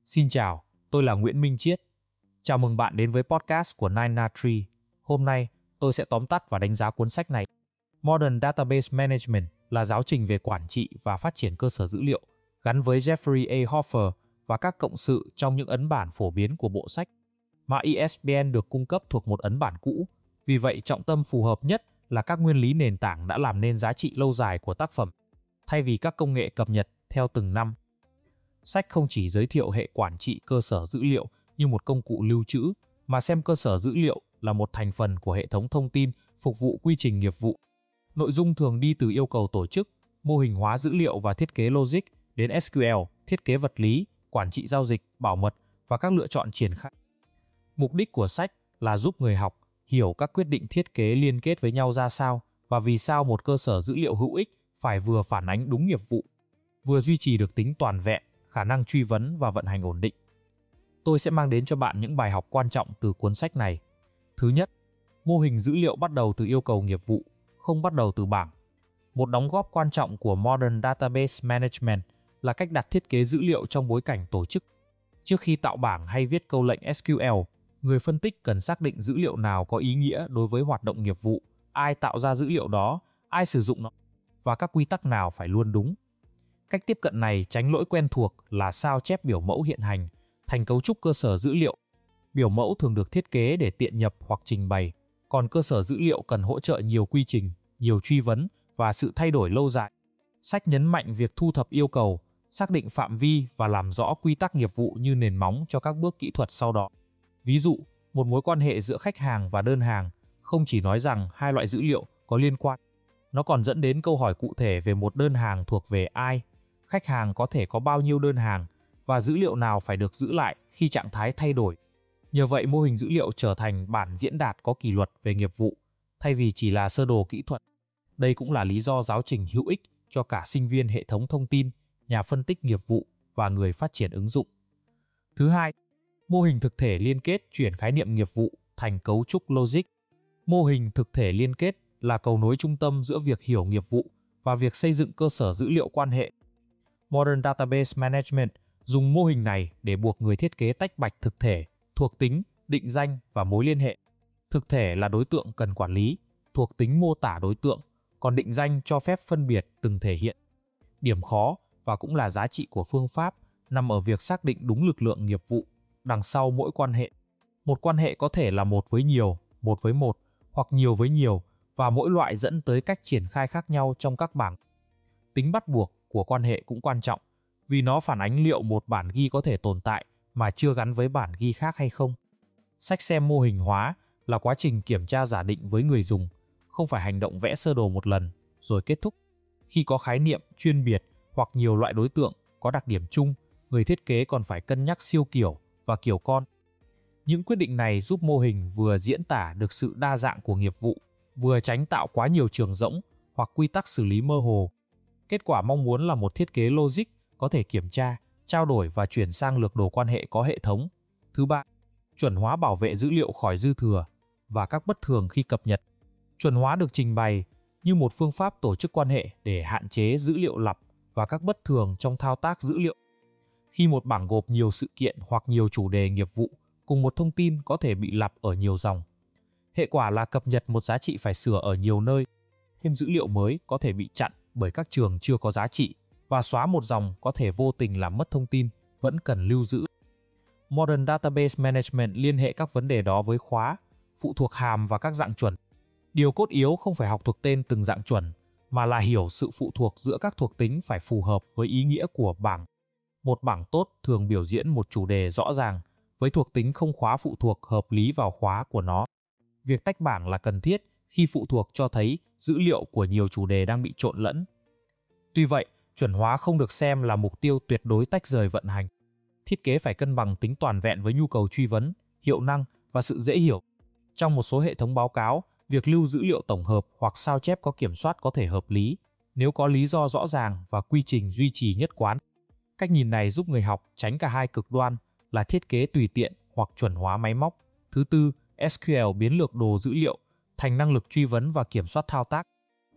Xin chào, tôi là Nguyễn Minh Chiết. Chào mừng bạn đến với podcast của Nine Tree. Hôm nay, tôi sẽ tóm tắt và đánh giá cuốn sách này. Modern Database Management là giáo trình về quản trị và phát triển cơ sở dữ liệu, gắn với Jeffrey A. Hoffer và các cộng sự trong những ấn bản phổ biến của bộ sách. Mã ISBN được cung cấp thuộc một ấn bản cũ, vì vậy trọng tâm phù hợp nhất là các nguyên lý nền tảng đã làm nên giá trị lâu dài của tác phẩm, thay vì các công nghệ cập nhật theo từng năm. Sách không chỉ giới thiệu hệ quản trị cơ sở dữ liệu như một công cụ lưu trữ, mà xem cơ sở dữ liệu là một thành phần của hệ thống thông tin phục vụ quy trình nghiệp vụ. Nội dung thường đi từ yêu cầu tổ chức, mô hình hóa dữ liệu và thiết kế logic đến SQL, thiết kế vật lý, quản trị giao dịch, bảo mật và các lựa chọn triển khai. Mục đích của sách là giúp người học hiểu các quyết định thiết kế liên kết với nhau ra sao và vì sao một cơ sở dữ liệu hữu ích phải vừa phản ánh đúng nghiệp vụ, vừa duy trì được tính toàn vẹn, khả năng truy vấn và vận hành ổn định. Tôi sẽ mang đến cho bạn những bài học quan trọng từ cuốn sách này. Thứ nhất, mô hình dữ liệu bắt đầu từ yêu cầu nghiệp vụ, không bắt đầu từ bảng. Một đóng góp quan trọng của Modern Database Management là cách đặt thiết kế dữ liệu trong bối cảnh tổ chức. Trước khi tạo bảng hay viết câu lệnh SQL, người phân tích cần xác định dữ liệu nào có ý nghĩa đối với hoạt động nghiệp vụ, ai tạo ra dữ liệu đó, ai sử dụng nó, và các quy tắc nào phải luôn đúng. Cách tiếp cận này tránh lỗi quen thuộc là sao chép biểu mẫu hiện hành thành cấu trúc cơ sở dữ liệu. Biểu mẫu thường được thiết kế để tiện nhập hoặc trình bày, còn cơ sở dữ liệu cần hỗ trợ nhiều quy trình, nhiều truy vấn và sự thay đổi lâu dài. Sách nhấn mạnh việc thu thập yêu cầu, xác định phạm vi và làm rõ quy tắc nghiệp vụ như nền móng cho các bước kỹ thuật sau đó. Ví dụ, một mối quan hệ giữa khách hàng và đơn hàng không chỉ nói rằng hai loại dữ liệu có liên quan, nó còn dẫn đến câu hỏi cụ thể về một đơn hàng thuộc về ai, khách hàng có thể có bao nhiêu đơn hàng và dữ liệu nào phải được giữ lại khi trạng thái thay đổi. Nhờ vậy, mô hình dữ liệu trở thành bản diễn đạt có kỷ luật về nghiệp vụ, thay vì chỉ là sơ đồ kỹ thuật. Đây cũng là lý do giáo trình hữu ích cho cả sinh viên hệ thống thông tin, nhà phân tích nghiệp vụ và người phát triển ứng dụng. Thứ hai, mô hình thực thể liên kết chuyển khái niệm nghiệp vụ thành cấu trúc logic. Mô hình thực thể liên kết là cầu nối trung tâm giữa việc hiểu nghiệp vụ và việc xây dựng cơ sở dữ liệu quan hệ. Modern Database Management dùng mô hình này để buộc người thiết kế tách bạch thực thể, thuộc tính, định danh và mối liên hệ. Thực thể là đối tượng cần quản lý, thuộc tính mô tả đối tượng, còn định danh cho phép phân biệt từng thể hiện. Điểm khó và cũng là giá trị của phương pháp nằm ở việc xác định đúng lực lượng nghiệp vụ đằng sau mỗi quan hệ. Một quan hệ có thể là một với một hoặc nhiều với nhiều, và mỗi loại dẫn tới cách triển khai khác nhau trong các bảng. Tính bắt buộc của quan hệ cũng quan trọng, vì nó phản ánh liệu một bản ghi có thể tồn tại mà chưa gắn với bản ghi khác hay không. Sách xem mô hình hóa là quá trình kiểm tra giả định với người dùng, không phải hành động vẽ sơ đồ một lần rồi kết thúc. Khi có khái niệm chuyên biệt hoặc nhiều loại đối tượng có đặc điểm chung, người thiết kế còn phải cân nhắc siêu kiểu và kiểu con. Những quyết định này giúp mô hình vừa diễn tả được sự đa dạng của nghiệp vụ, vừa tránh tạo quá nhiều trường rỗng hoặc quy tắc xử lý mơ hồ. Kết quả mong muốn là một thiết kế logic có thể kiểm tra, trao đổi và chuyển sang lược đồ quan hệ có hệ thống. Thứ ba, chuẩn hóa bảo vệ dữ liệu khỏi dư thừa và các bất thường khi cập nhật. Chuẩn hóa được trình bày như một phương pháp tổ chức quan hệ để hạn chế dữ liệu lặp và các bất thường trong thao tác dữ liệu. Khi một bảng gộp nhiều sự kiện hoặc nhiều chủ đề nghiệp vụ, cùng một thông tin có thể bị lặp ở nhiều dòng. Hệ quả là cập nhật một giá trị phải sửa ở nhiều nơi. Thêm dữ liệu mới có thể bị chặn bởi các trường chưa có giá trị, và xóa một dòng có thể vô tình làm mất thông tin vẫn cần lưu giữ. Modern Database Management liên hệ các vấn đề đó với khóa, phụ thuộc hàm và các dạng chuẩn. Điều cốt yếu không phải học thuộc tên từng dạng chuẩn, mà là hiểu sự phụ thuộc giữa các thuộc tính phải phù hợp với ý nghĩa của bảng. Một bảng tốt thường biểu diễn một chủ đề rõ ràng, với thuộc tính không khóa phụ thuộc hợp lý vào khóa của nó. Việc tách bảng là cần thiết khi phụ thuộc cho thấy dữ liệu của nhiều chủ đề đang bị trộn lẫn. Tuy vậy, chuẩn hóa không được xem là mục tiêu tuyệt đối tách rời vận hành. Thiết kế phải cân bằng tính toàn vẹn với nhu cầu truy vấn, hiệu năng và sự dễ hiểu. Trong một số hệ thống báo cáo, việc lưu dữ liệu tổng hợp hoặc sao chép có kiểm soát có thể hợp lý, nếu có lý do rõ ràng và quy trình duy trì nhất quán. Cách nhìn này giúp người học tránh cả hai cực đoan là thiết kế tùy tiện hoặc chuẩn hóa máy móc. Thứ tư, SQL biến lược đồ dữ liệu thành năng lực truy vấn và kiểm soát thao tác.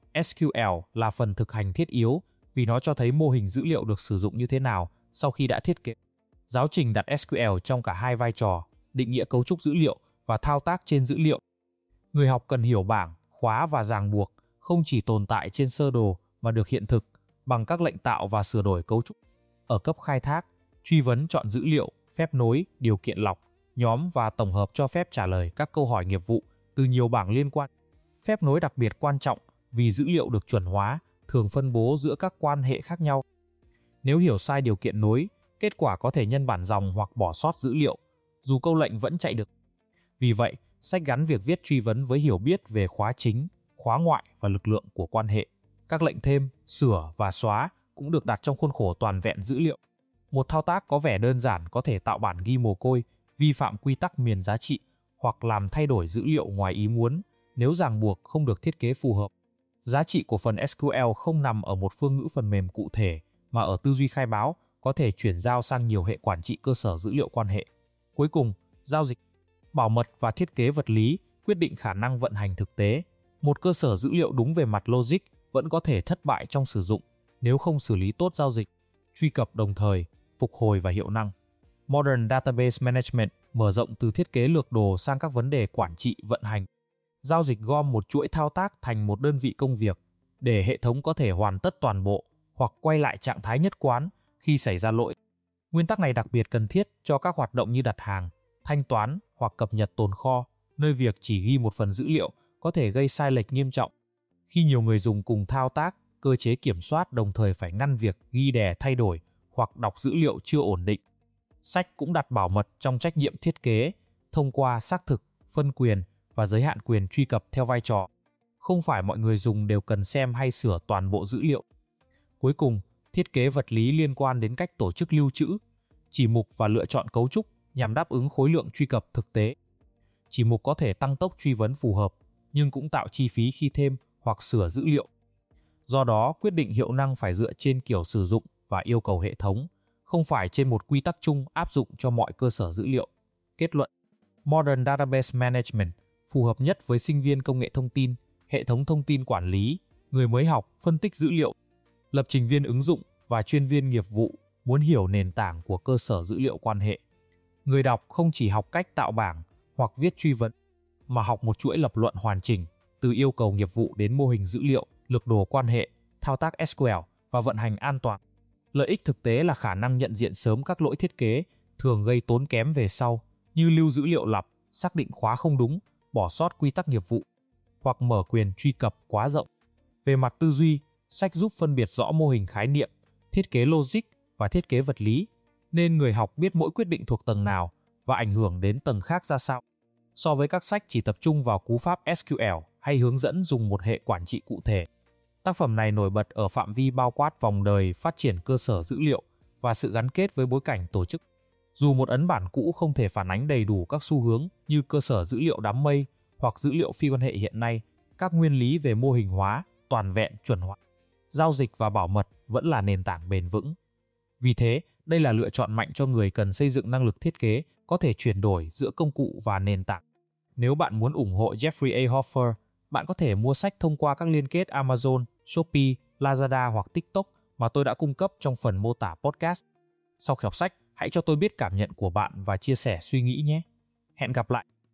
SQL là phần thực hành thiết yếu vì nó cho thấy mô hình dữ liệu được sử dụng như thế nào sau khi đã thiết kế. Giáo trình đặt SQL trong cả hai vai trò, định nghĩa cấu trúc dữ liệu và thao tác trên dữ liệu. Người học cần hiểu bảng, khóa và ràng buộc, không chỉ tồn tại trên sơ đồ mà được hiện thực bằng các lệnh tạo và sửa đổi cấu trúc. Ở cấp khai thác, truy vấn chọn dữ liệu, phép nối, điều kiện lọc, nhóm và tổng hợp cho phép trả lời các câu hỏi nghiệp vụ từ nhiều bảng liên quan. Phép nối đặc biệt quan trọng vì dữ liệu được chuẩn hóa, thường phân bố giữa các quan hệ khác nhau. Nếu hiểu sai điều kiện nối, kết quả có thể nhân bản dòng hoặc bỏ sót dữ liệu, dù câu lệnh vẫn chạy được. Vì vậy, sách gắn việc viết truy vấn với hiểu biết về khóa chính, khóa ngoại và lực lượng của quan hệ. Các lệnh thêm, sửa và xóa cũng được đặt trong khuôn khổ toàn vẹn dữ liệu. Một thao tác có vẻ đơn giản có thể tạo bản ghi mồ côi, vi phạm quy tắc miền giá trị hoặc làm thay đổi dữ liệu ngoài ý muốn nếu ràng buộc không được thiết kế phù hợp. Giá trị của phần SQL không nằm ở một phương ngữ phần mềm cụ thể mà ở tư duy khai báo có thể chuyển giao sang nhiều hệ quản trị cơ sở dữ liệu quan hệ. Cuối cùng, giao dịch, bảo mật và thiết kế vật lý quyết định khả năng vận hành thực tế. Một cơ sở dữ liệu đúng về mặt logic vẫn có thể thất bại trong sử dụng nếu không xử lý tốt giao dịch, truy cập đồng thời, phục hồi và hiệu năng. Modern Database Management mở rộng từ thiết kế lược đồ sang các vấn đề quản trị vận hành. Giao dịch gom một chuỗi thao tác thành một đơn vị công việc để hệ thống có thể hoàn tất toàn bộ hoặc quay lại trạng thái nhất quán khi xảy ra lỗi. Nguyên tắc này đặc biệt cần thiết cho các hoạt động như đặt hàng, thanh toán hoặc cập nhật tồn kho, nơi việc chỉ ghi một phần dữ liệu có thể gây sai lệch nghiêm trọng. Khi nhiều người dùng cùng thao tác, cơ chế kiểm soát đồng thời phải ngăn việc ghi đè thay đổi hoặc đọc dữ liệu chưa ổn định. Sách cũng đặt bảo mật trong trách nhiệm thiết kế, thông qua xác thực, phân quyền và giới hạn quyền truy cập theo vai trò. Không phải mọi người dùng đều cần xem hay sửa toàn bộ dữ liệu. Cuối cùng, thiết kế vật lý liên quan đến cách tổ chức lưu trữ, chỉ mục và lựa chọn cấu trúc nhằm đáp ứng khối lượng truy cập thực tế. Chỉ mục có thể tăng tốc truy vấn phù hợp, nhưng cũng tạo chi phí khi thêm hoặc sửa dữ liệu. Do đó, quyết định hiệu năng phải dựa trên kiểu sử dụng và yêu cầu hệ thống, không phải trên một quy tắc chung áp dụng cho mọi cơ sở dữ liệu. Kết luận: Modern Database Management phù hợp nhất với sinh viên công nghệ thông tin, hệ thống thông tin quản lý, người mới học phân tích dữ liệu, lập trình viên ứng dụng và chuyên viên nghiệp vụ muốn hiểu nền tảng của cơ sở dữ liệu quan hệ. Người đọc không chỉ học cách tạo bảng hoặc viết truy vấn, mà học một chuỗi lập luận hoàn chỉnh, từ yêu cầu nghiệp vụ đến mô hình dữ liệu, lược đồ quan hệ, thao tác SQL và vận hành an toàn. Lợi ích thực tế là khả năng nhận diện sớm các lỗi thiết kế thường gây tốn kém về sau, như lưu dữ liệu lặp, xác định khóa không đúng, bỏ sót quy tắc nghiệp vụ, hoặc mở quyền truy cập quá rộng. Về mặt tư duy, sách giúp phân biệt rõ mô hình khái niệm, thiết kế logic và thiết kế vật lý, nên người học biết mỗi quyết định thuộc tầng nào và ảnh hưởng đến tầng khác ra sao. So với các sách chỉ tập trung vào cú pháp SQL hay hướng dẫn dùng một hệ quản trị cụ thể, tác phẩm này nổi bật ở phạm vi bao quát vòng đời phát triển cơ sở dữ liệu và sự gắn kết với bối cảnh tổ chức. Dù một ấn bản cũ không thể phản ánh đầy đủ các xu hướng như cơ sở dữ liệu đám mây hoặc dữ liệu phi quan hệ hiện nay, các nguyên lý về mô hình hóa, toàn vẹn, chuẩn hóa, giao dịch và bảo mật vẫn là nền tảng bền vững. Vì thế, đây là lựa chọn mạnh cho người cần xây dựng năng lực thiết kế có thể chuyển đổi giữa công cụ và nền tảng. Nếu bạn muốn ủng hộ Jeffrey A. Hoffer, bạn có thể mua sách thông qua các liên kết Amazon, Shopee, Lazada hoặc TikTok mà tôi đã cung cấp trong phần mô tả podcast. Sau khi đọc sách, hãy cho tôi biết cảm nhận của bạn và chia sẻ suy nghĩ nhé. Hẹn gặp lại!